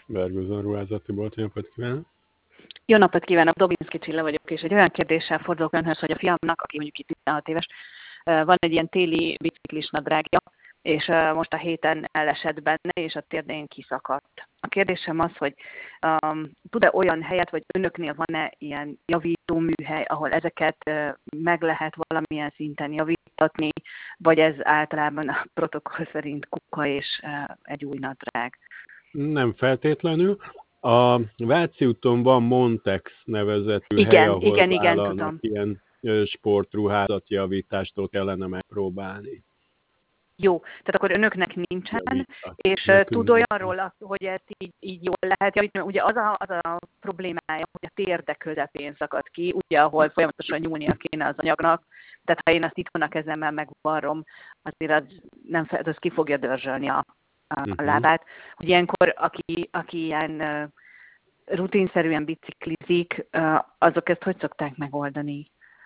Bergőzön ruházati bolt, jó napot kívánok! Jó napot kívánok, Dobinszki Csilla vagyok, és egy olyan kérdéssel fordulok önhöz, hogy a fiamnak, aki mondjuk itt 16 éves, van egy ilyen téli biciklis nadrágja, és most a héten elesett benne, és a térdén kiszakadt. A kérdésem az, hogy tud-e olyan helyet, vagy önöknél van-e ilyen javító műhely, ahol ezeket meg lehet valamilyen szinten javítatni, vagy ez általában a protokoll szerint kuka és egy új nadrág? Nem feltétlenül. A Váci úton van Montex nevezetű hely, ahol Igen, vállalnak tudom. ilyen sportruházati javítást, kellene megpróbálni. Jó, tehát akkor önöknek nincsen, Javítani. és tud olyanról, hogy ezt így jól lehet javítani. Ugye az a problémája, hogy a térde közepén szakad ki, ugye, ahol folyamatosan nyúlnia kéne az anyagnak, tehát ha én azt itthon a kezemmel megvarrom, azért az ki fogja dörzsölni a lábát. Hogy ilyenkor, aki ilyen rutinszerűen biciklizik, azok ezt hogy szokták megoldani?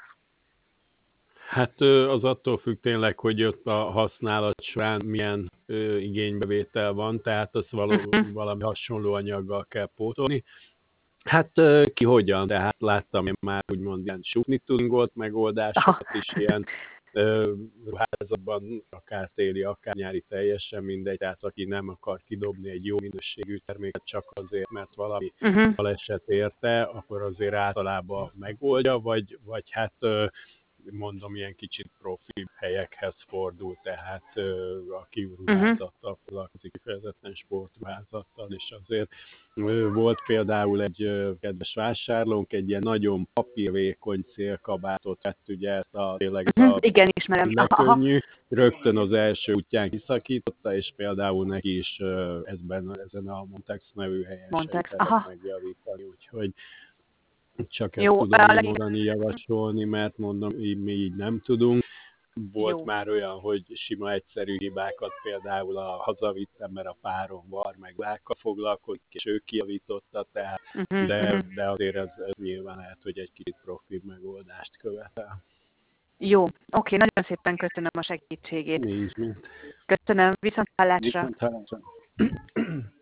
Hát az attól függ tényleg, hogy ott a használat során milyen igénybevétel van, tehát azt valami hasonló anyaggal kell pótolni. Hát ki hogyan, tehát láttam én már úgymond ilyen súgni-tuningolt megoldásokat is, ilyen ruházatban, akár téli, akár nyári, teljesen mindegy, tehát aki nem akar kidobni egy jó minőségű terméket csak azért, mert valami baleset érte, akkor azért általában megoldja, vagy hát mondom, ilyen kicsit profi helyekhez fordul, tehát aki ruházattal foglalkozik, kifejezetten sportruházattal, és azért volt például egy kedves vásárlónk, egy ilyen nagyon papírvékony célkabátot vett, ugye ezt tényleg igen, ismerem. lekönnyű, rögtön az első útján kiszakította, és például neki is ezen a Montex nevű helyen segített megjavítani, úgyhogy csak ezt tudom mondani, javasolni, mert mondom, mi így nem tudunk. Volt már olyan, hogy sima egyszerű hibákat például hazavittem, mert a párom var meg lákkal foglalkozik, és ő kijavította, tehát, de azért ez nyilván lehet, hogy egy kicsit profi megoldást követel. Jó, oké, nagyon szépen köszönöm a segítségét. Nincs mit. Köszönöm, viszonthallásra.